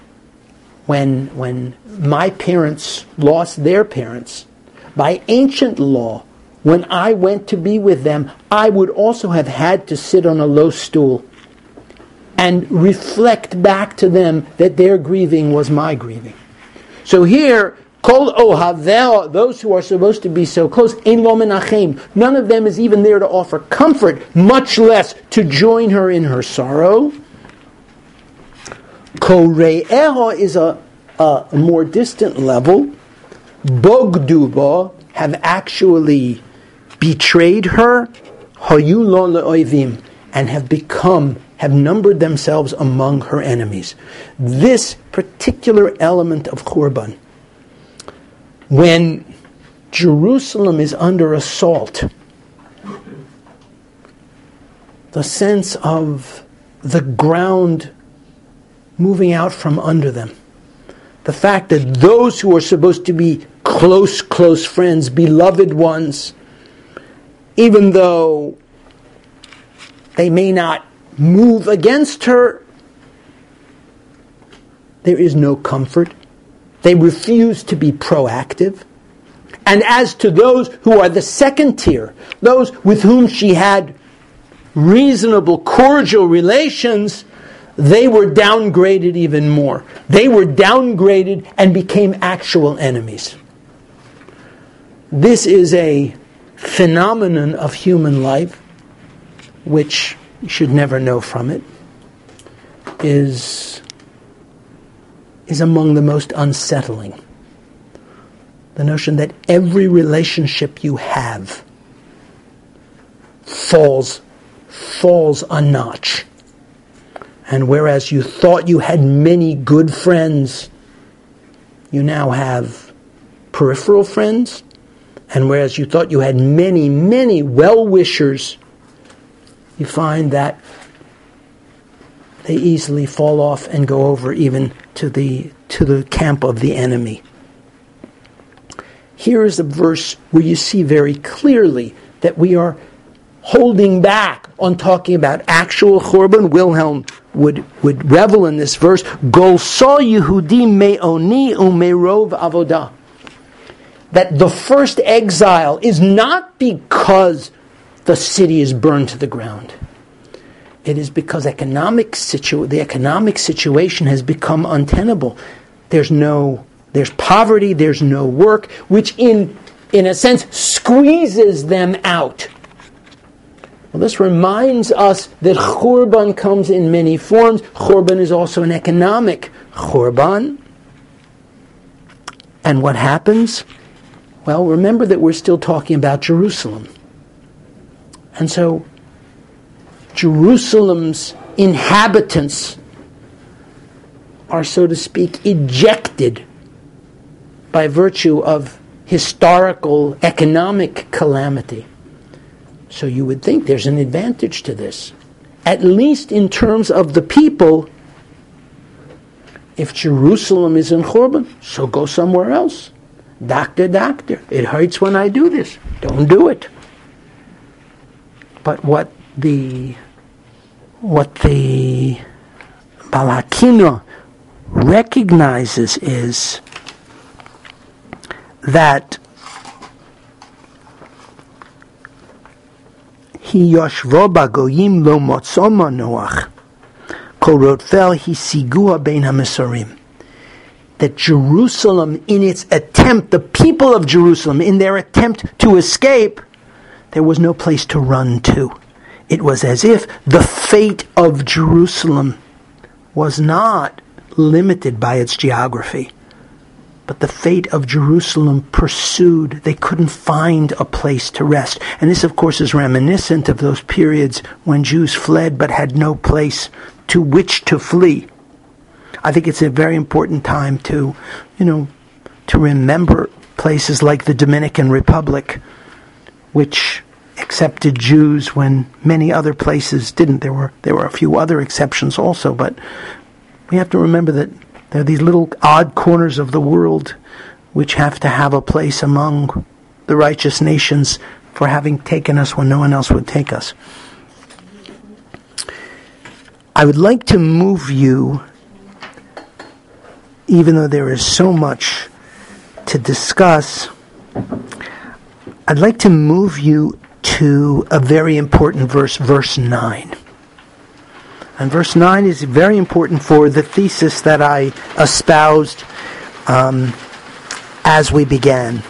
my parents lost their parents, by ancient law, when I went to be with them, I would also have had to sit on a low stool and reflect back to them that their grieving was my grieving. So here, Kol Ohaveh, those who are supposed to be so close, Ein lo menachem, none of them is even there to offer comfort, much less to join her in her sorrow. Kore'eha is a more distant level. Bogduba have actually betrayed her, Hayu lo le'oivim, and have numbered themselves among her enemies. This particular element of Churban, when Jerusalem is under assault, the sense of the ground moving out from under them, the fact that those who are supposed to be close friends, beloved ones, even though they may not move against her, there is no comfort. They refuse to be proactive. And as to those who are the second tier, those with whom she had reasonable, cordial relations, they were downgraded even more. They were downgraded and became actual enemies. This is a phenomenon of human life, which you should never know from it, is among the most unsettling. The notion that every relationship you have falls a notch. And whereas you thought you had many good friends, you now have peripheral friends. And whereas you thought you had many, many well-wishers, you find that they easily fall off and go over even to the camp of the enemy. Here is a verse where you see very clearly that we are holding back on talking about actual Churban. Wilhelm would revel in this verse. Golso Yehudim me'oni u'me'rov avodah. That the first exile is not because the city is burned to the ground. It is because the economic situation has become untenable. There's poverty, there's no work, which in a sense squeezes them out. Well, this reminds us that Churban comes in many forms. Churban is also an economic Churban. And what happens? Well, remember that we're still talking about Jerusalem. And so Jerusalem's inhabitants are, so to speak, ejected by virtue of historical, economic calamity. So you would think there's an advantage to this. At least in terms of the people, if Jerusalem is in Churban, so go somewhere else. Doctor, it hurts when I do this. Don't do it. But what the Baal HaKinah recognizes is that Hi yoshvo bagoyim lo motzo manoach kol rotvel hisigua bein hamesorim. That Jerusalem, in its attempt, the people of Jerusalem, in their attempt to escape, there was no place to run to. It was as if the fate of Jerusalem was not limited by its geography, but the fate of Jerusalem pursued. They couldn't find a place to rest. And this, of course, is reminiscent of those periods when Jews fled but had no place to which to flee. I think it's a very important time to remember places like the Dominican Republic, which accepted Jews when many other places didn't. There were a few other exceptions also, but we have to remember that there are these little odd corners of the world which have to have a place among the righteous nations for having taken us when no one else would take us. I would like to move you, even though there is so much to discuss, I'd like to move you to a very important verse, verse 9. And verse 9 is very important for the thesis that I espoused as we began.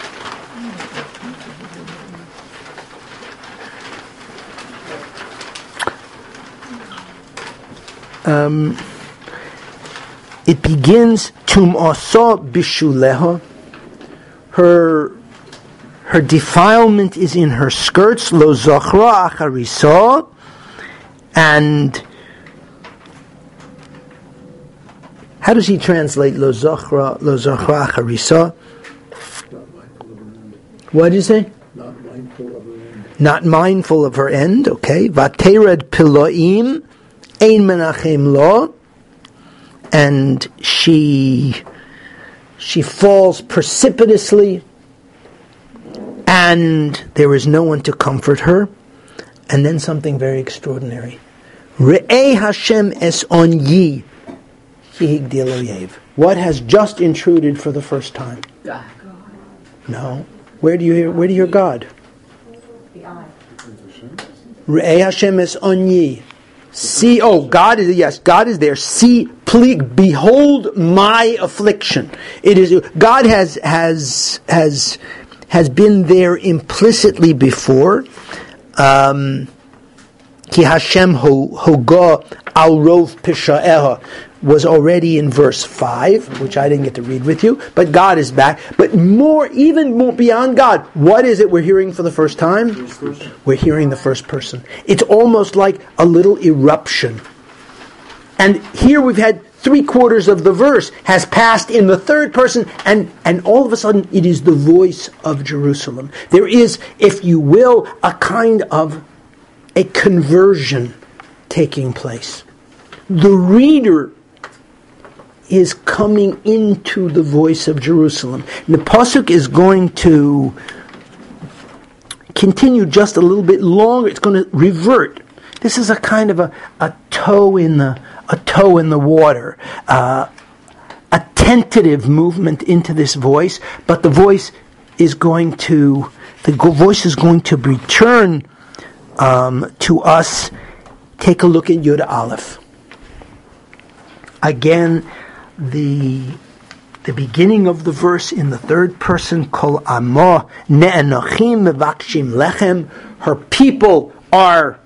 It begins, Tum'asa bishuleha. Her defilement is in her skirts, lo zachra acharisa, and how does he translate lo zachra acharisa? What do you say? Not mindful of her end. Okay. Vatered piloim ein menachem lo, and she falls precipitously, and there is no one to comfort her. And then something very extraordinary. Re'ei Hashem es onyi hihigdil oyev. What has just intruded for the first time? God. No. Where do you hear God? The eye. Re'ei Hashem es onyi. See, God is there. See, please, behold my affliction. It is God has been there implicitly before. Ki Hashem hoga al rov pisha'eha was already in verse 5, which I didn't get to read with you, but God is back. But even more beyond God, what is it we're hearing for the first time? We're hearing the first person. It's almost like a little eruption. And here we've had 3/4 of the verse has passed in the third person, and all of a sudden it is the voice of Jerusalem. There is, if you will, a kind of a conversion taking place. The reader is coming into the voice of Jerusalem. And the pasuk is going to continue just a little bit longer. It's going to revert. This is a kind of a toe in the water, a tentative movement into this voice. But the voice is going to return to us. Take a look at Yud Aleph. Again, the beginning of the verse in the third person, Kol Amo Ne'enochim Mevakshim Lechem. Her people are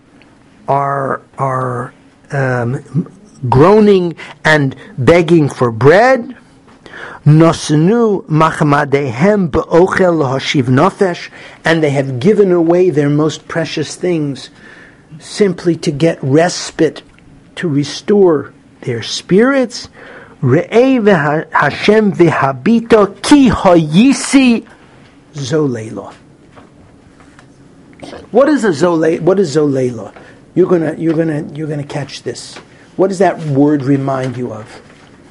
groaning and begging for bread. Nosenu Machamadehem Be'ochel Lahashiv Nafesh, and they have given away their most precious things simply to get respite, to restore their spirits. Re'ei Hashem v'habito ki hayisi zoleila. What is zoleila? You're gonna catch this. What does that word remind you of?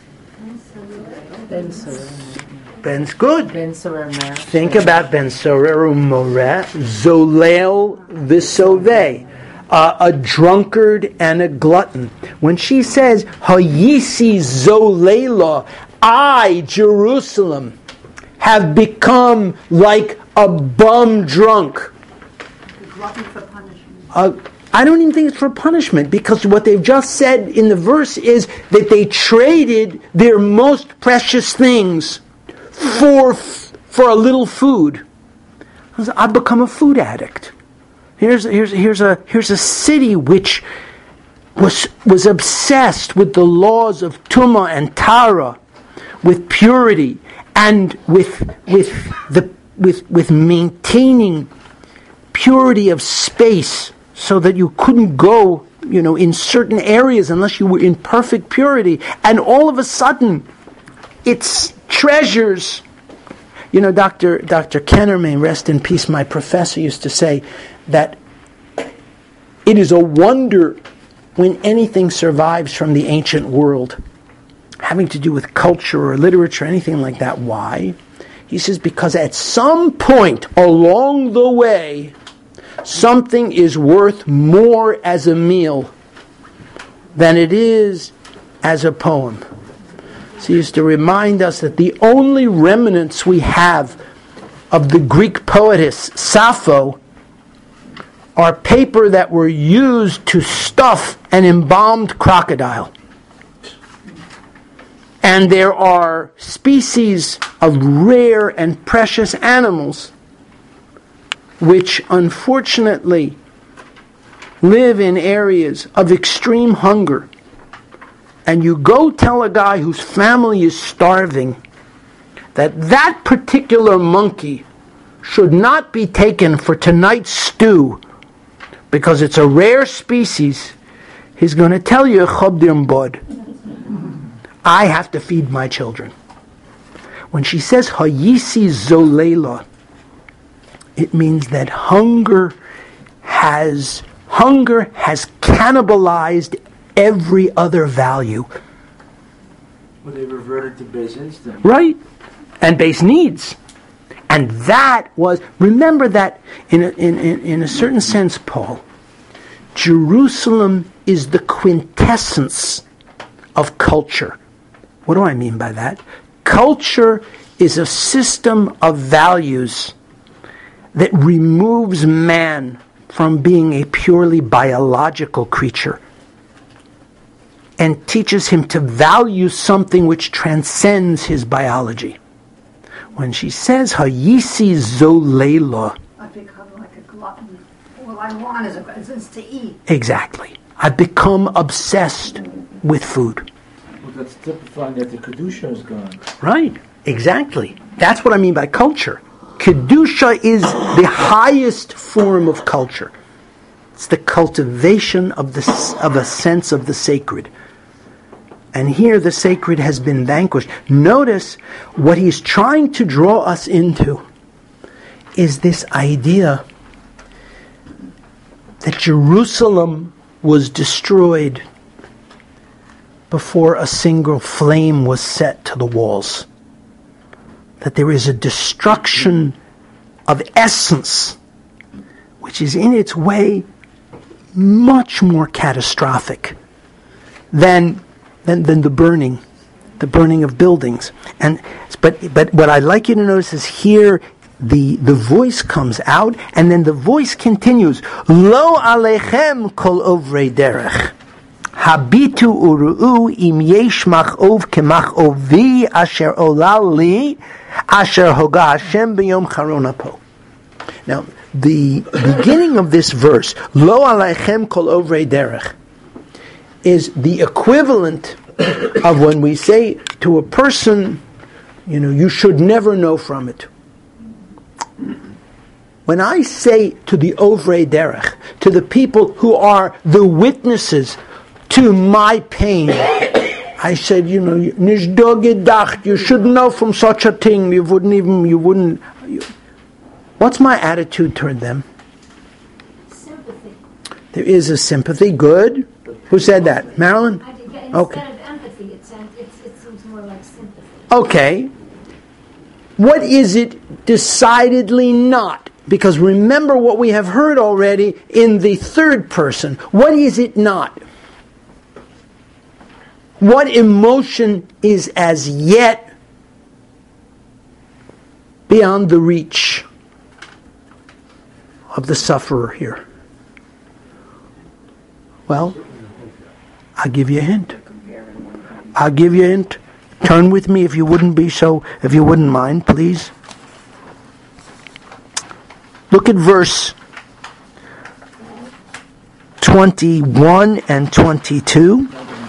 Ben's good. Ben Sorer. Think about Ben Sorer Umoreh, Zolel v'soveh. A drunkard and a glutton. When she says, Hayisi Zolela, I, Jerusalem, have become like a bum drunk. Glutton for punishment. I don't even think it's for punishment, because what they've just said in the verse is that they traded their most precious things for a little food. I've become a food addict. Here's a city which was obsessed with the laws of Tumah and Tara, with purity and with maintaining purity of space, so that you couldn't go, in certain areas unless you were in perfect purity. And all of a sudden, its treasures. Dr. Kenner, may rest in peace, my professor, used to say that it is a wonder when anything survives from the ancient world, having to do with culture or literature, anything like that. Why? He says, because at some point along the way, something is worth more as a meal than it is as a poem. So he used to remind us that the only remnants we have of the Greek poetess Sappho are paper that were used to stuff an embalmed crocodile. And there are species of rare and precious animals which unfortunately live in areas of extreme hunger. And you go tell a guy whose family is starving that particular monkey should not be taken for tonight's stew because it's a rare species, he's going to tell you, Chobdim bod, I have to feed my children. When she says Hayisi Zolela, it means that hunger has cannibalized every other value. Well, they reverted to base instinct. Right. And base needs. And that was, remember that in a certain sense, Paul, Jerusalem is the quintessence of culture. What do I mean by that? Culture is a system of values that removes man from being a purely biological creature and teaches him to value something which transcends his biology. When she says, Hayisi Zolela, I've become like a glutton. All I want is to eat. Exactly. I've become obsessed with food. Well, that's typifying that the Kedusha is gone. Right. Exactly. That's what I mean by culture. Kedusha is the highest form of culture. It's the cultivation of a sense of the sacred. And here the sacred has been vanquished. Notice what he's trying to draw us into is this idea that Jerusalem was destroyed before a single flame was set to the walls. That there is a destruction of essence, which is in its way much more catastrophic than the burning of buildings. But what I'd like you to notice is here the voice comes out, and then the voice continues. Lo alechem kol ovrei derech. Habitu uru'u im yesh mach'ov kemach'ovi asher olal li asher hoga Hashem b'yom charon apo. Now, the beginning of this verse, Lo alechem kol ovrei derech, is the equivalent of when we say to a person, you should never know from it. When I say to the Ovrei Derech, to the people who are the witnesses to my pain, I said, nicht da gedacht, you should know from such a thing, you wouldn't. What's my attitude toward them? Sympathy. There is a sympathy. Good. Who said that? Marilyn? I think instead Okay. of empathy, it seems more like sympathy. Okay. What is it decidedly not? Because remember what we have heard already in the third person. What is it not? What emotion is as yet beyond the reach of the sufferer here? Well, I'll give you a hint. Turn with me if you wouldn't mind, please. Look at verse 21 and 22.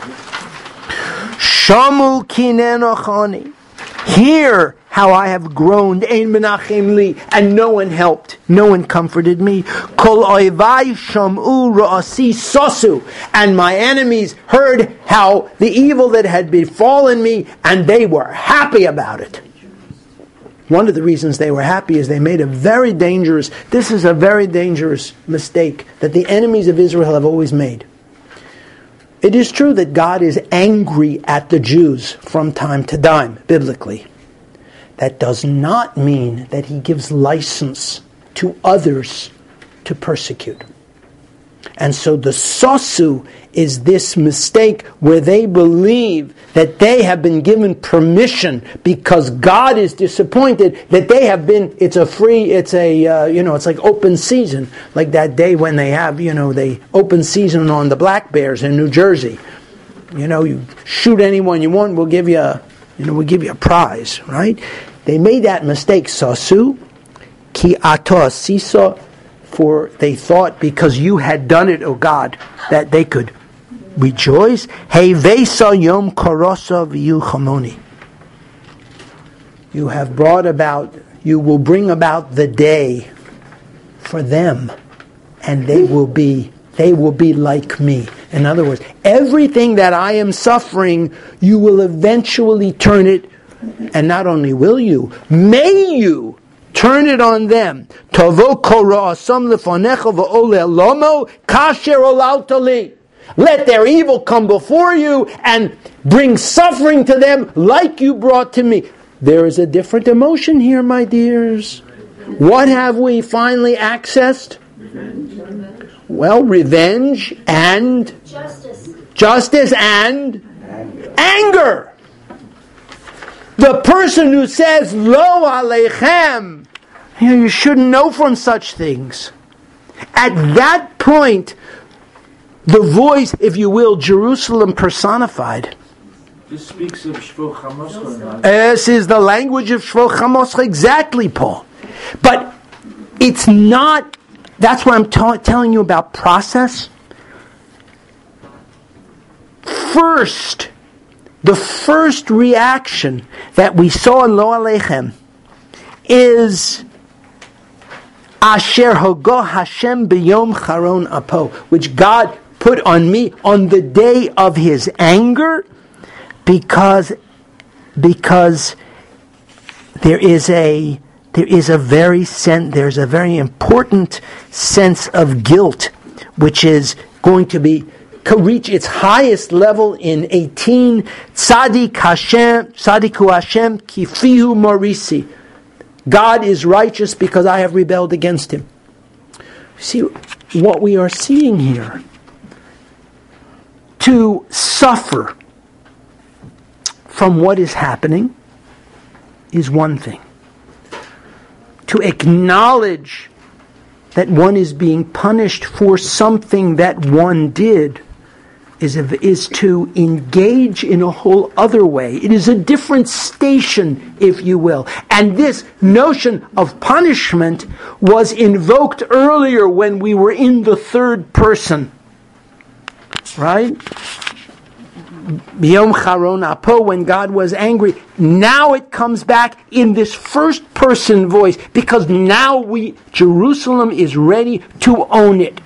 Shamu kinenochani. Hear how I have groaned, ein menachem li, and no one helped, no one comforted me. Kol oivai shamu ra'asi sosu, and my enemies heard how the evil that had befallen me, and they were happy about it. One of the reasons they were happy is they made a very dangerous mistake that the enemies of Israel have always made. It is true that God is angry at the Jews from time to time, biblically. That does not mean that he gives license to others to persecute. And so the sosu is this mistake where they believe that they have been given permission because God is disappointed that they have been, it's like open season. Like that day when they have, they open season on the Black Bears in New Jersey. You shoot anyone you want, we'll give you a prize, right? They made that mistake, sosu, ki ato asiso, for they thought because you had done it, O God, that they could rejoice. Hey vesa yom korosa v'yu chamoni. You will bring about the day for them, and they will be like me. In other words, everything that I am suffering, you will eventually turn it, and not only will you, may you turn it on them. Tovo kora'asam lefanecha va'oleh lomo kasher olalta li. Let their evil come before you and bring suffering to them like you brought to me. There is a different emotion here, my dears. What have we finally accessed? Revenge. Well, revenge and justice and anger. The person who says, Lo aleichem, you shouldn't know from such things. At that point, the voice, if you will, Jerusalem personified. This speaks of Shvo Chamoscha. This is the language of Shvo Chamoscha, exactly, Paul. But it's not, that's what I'm telling you about process. First, the first reaction that we saw in Lo Aleichem is Asher Hogo Hashem B'Yom Charon Apo, which God put on me on the day of His anger. because there's a very important sense of guilt, which is going to reach its highest level in 18. Tzadiku Hashem kifihu morisi. God is righteous because I have rebelled against Him. See what we are seeing here. To suffer from what is happening is one thing. To acknowledge that one is being punished for something that one did is to engage in a whole other way. It is a different station, if you will. And this notion of punishment was invoked earlier when we were in the third person. Right? B'yom Charon Apo, when God was angry. Now it comes back in this first person voice, because now Jerusalem is ready to own it.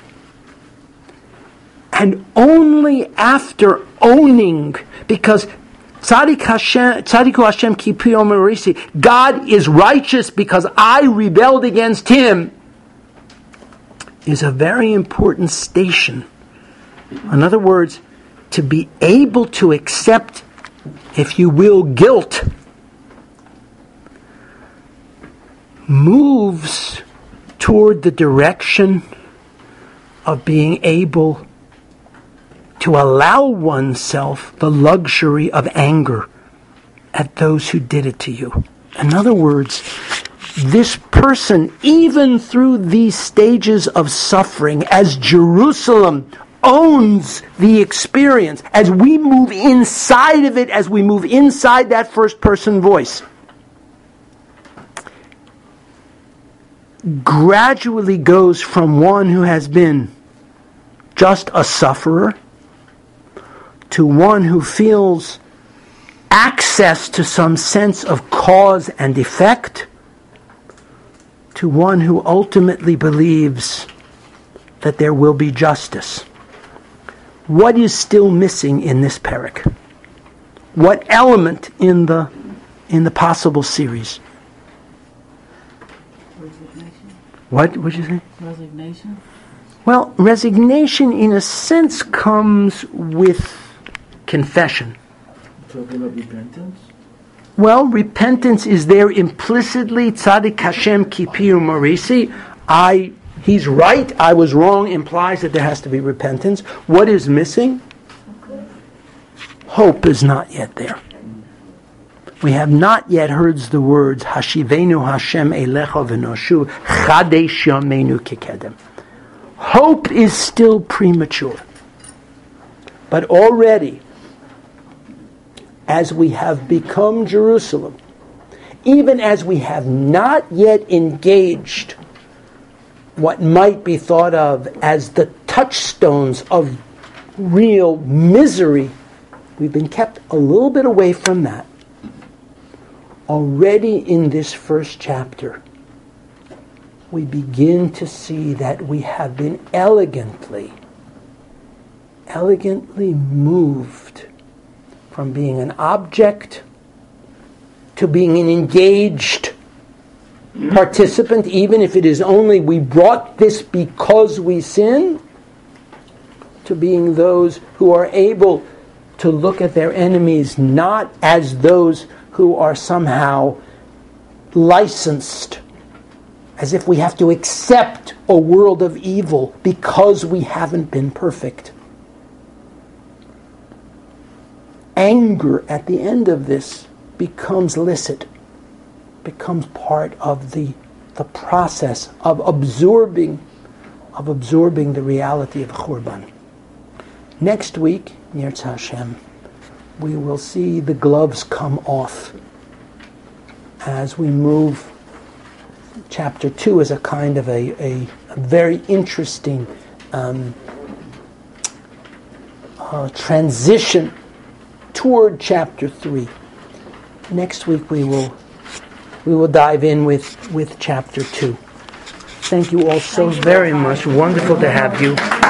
And only after owning, because Tzadiku Hashem kipihu morisi, God is righteous because I rebelled against Him, is a very important station. In other words, to be able to accept, if you will, guilt, moves toward the direction of being able to allow oneself the luxury of anger at those who did it to you. In other words, this person, even through these stages of suffering, as Jerusalem owns the experience, as we move inside of it, as we move inside that first person voice, gradually goes from one who has been just a sufferer to one who feels access to some sense of cause and effect, to one who ultimately believes that there will be justice. What is still missing in this parak? What element in the possible series? Resignation. What would you say? Resignation. Well, resignation in a sense comes with confession. Talking about repentance? Well, repentance is there implicitly. Tzadik Hashem kipihu morisi. He's right, I was wrong, implies that there has to be repentance. What is missing? Hope is not yet there. We have not yet heard the words Hashivenu Hashem Elecha v'noshu Chadesh Yameinu Kikedem. Hope is still premature. But already, as we have become Jerusalem, even as we have not yet engaged what might be thought of as the touchstones of real misery, we've been kept a little bit away from that. Already in this first chapter, we begin to see that we have been elegantly moved from being an object to being an engaged participant, even if it is only we brought this because we sin, to being those who are able to look at their enemies not as those who are somehow licensed, as if we have to accept a world of evil because we haven't been perfect. Anger at the end of this becomes licit, becomes part of the process of absorbing the reality of Churban. Next week, Yirtzeh Hashem, we will see the gloves come off as we move. Chapter 2 is a kind of a very interesting transition toward chapter 3. Next week we will dive in with chapter 2. Thank you all so very much. Wonderful to have you.